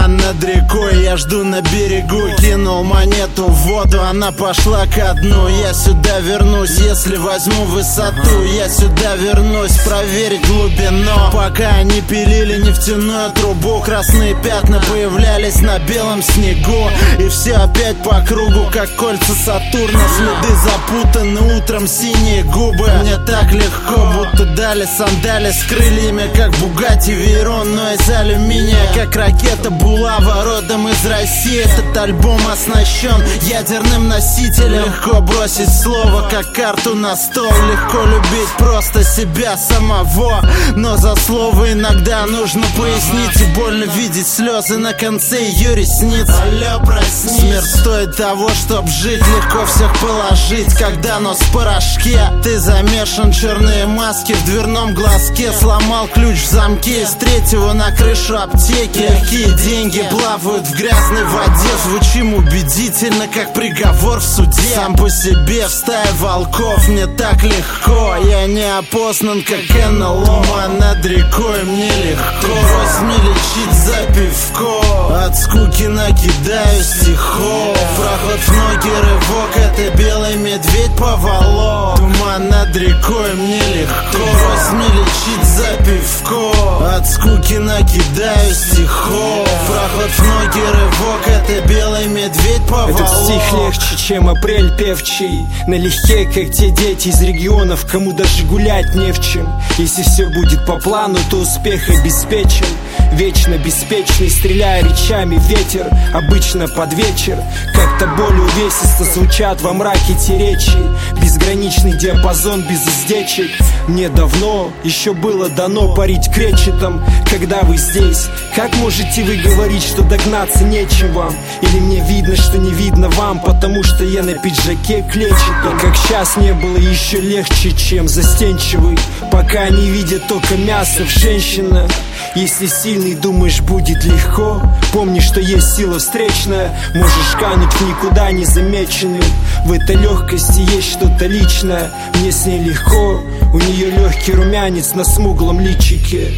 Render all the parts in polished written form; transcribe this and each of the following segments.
Туман над рекой, я жду на берегу. Кинул монету в воду, она пошла ко дну. Я сюда вернусь, если возьму высоту. Я сюда вернусь, проверить глубину. Пока они пилили нефтяную трубу, красные пятна появлялись на белом снегу. И все опять по кругу, как кольца Сатурна. Следы запутаны, утром синие губы. Мне так легко, будто дали сандали с крыльями, как Бугатти Вейрон, но из алюминия, как ракета Булава, родом из России. Этот альбом оснащен ядерным носителем. Легко бросить слово, как карту на стол. Легко любить просто себя самого, но за слово иногда нужно пояснить. И больно видеть слезы на конце ее ресниц. Алло, проснись. Смерть стоит того, чтоб жить. Легко всех положить, когда нос в порошке. Ты замешан, черные маски в дверном глазке. Сломал ключ в замке, с третьего на крышу аптеки. Легкие деньги плавают в грязной воде. Звучим убедительно, как приговор в суде. Сам по себе в стае волков, мне так легко. Я не опознан, как НЛО. А над рекой мне легко. Брось мне лечить за пивко. От скуки накидаю стихов. Проход в ноги, рывок, это белый медведь поволок. Туман над рекой, мне легко. Брось мне лечить за пивко. От скуки накидаю стихов. Проход в ноги, рывок, это белый медведь поволок. Этот стих легче, чем апрель певчий. Налегке, как те дети из регионов, кому даже гулять не в чем. Если все будет по плану, то успех обеспечен. Вечно беспечный, стреляя речами ветер. Обычно под вечер как-то более увесисто звучат во мраке те речи. Безграничный диапазон без уздечек. Мне давно еще было дано парить кречетом. Когда вы здесь, как можете вы говорить, что догнаться нечем вам? Или мне видно, что не видно вам, потому что я на пиджаке клетчатом? Как сейчас не было еще легче, чем застенчивый, пока не видят только мясо в женщинах. Если сильный, думаешь, будет легко, помни, что есть сила встречная. Можешь кануть в никуда незамеченным. В этой легкости есть что-то личное. Мне с ней легко, у нее легкий румянец на смуглом личике.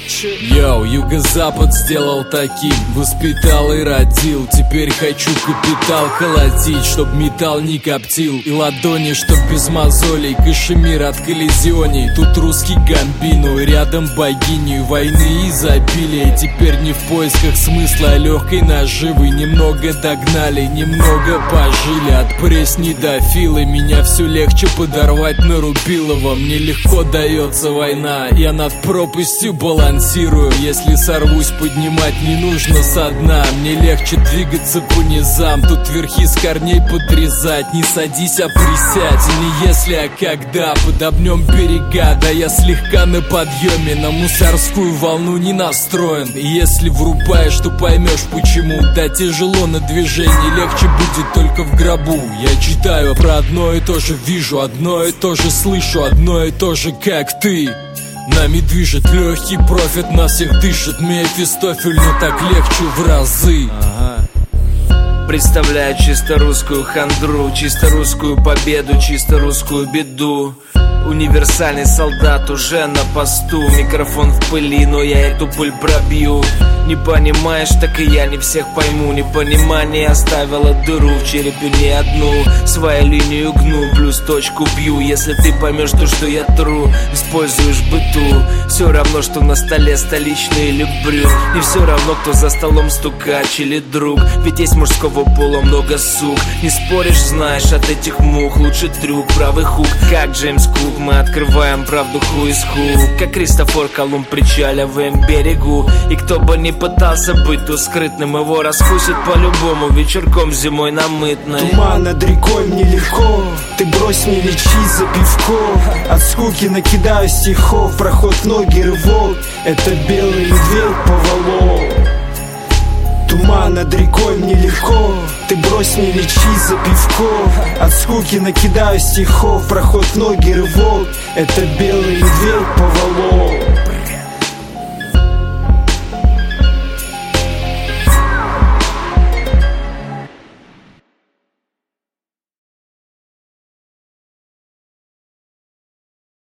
Йоу, юго-запад сделал таким, воспитал и родил. Теперь хочу капитал колотить, чтоб металл не коптил. И ладони, чтоб без мозолей, кашемир от коллизионей. Тут русский Гамбино, и рядом богиню войны и изобилия. Теперь не в поисках смысла, а легкой наживы. Немного догнали, немного пожили. От пресни до филы меня все легче подорвать на Рубилова. Мне легко дается война, я над пропастью балансирую. Если сорвусь, поднимать не нужно со дна. Мне легче двигаться по низам. Тут верхи с корней подрезать. Не садись, а присядь. И не если, а когда. Подобнем берега, да я слегка на подъеме. На мусорскую волну не настроен. И если врубаешь, то поймешь почему. Да тяжело на движении, легче будет только в гробу. Я читаю про одно и то же, вижу одно и то же, слышу одно и то же, как ты. Нами движет легкий профит, нас всех дышит Мефистофель, но так легче в разы. Представляю чисто русскую хандру, чисто русскую победу, чисто русскую беду. Универсальный солдат уже на посту. Микрофон в пыли, но я эту пыль пробью. Не понимаешь, так и я не всех пойму. Непонимание оставило дыру в черепе не одну. Свою линию гну, плюс точку бью. Если ты поймешь то, что я тру, используешь быту. Все равно, что на столе столичный или брюк. Не все равно, кто за столом стукач или друг. Ведь есть мужского пола много сук. Не споришь, знаешь, от этих мух лучше трюк, правый хук, как Джеймс Кук. Мы открываем правду ху из ху. Как Кристофор Колумб причаливаем к берегу. И кто бы ни пытался быть тут скрытным, его раскусит по-любому вечерком зимой на Мытной. Туман над рекой, мне легко. Ты брось мне лечить за пивко. От скуки накидаю стихов. Проход в ноги, рывок, это белый медведь поволок. Туман над рекой, мне легко. Ты брось мне лечить за пивко. От скуки накидаю стихов. Проход в ноги, рывок, это белый медведь поволок.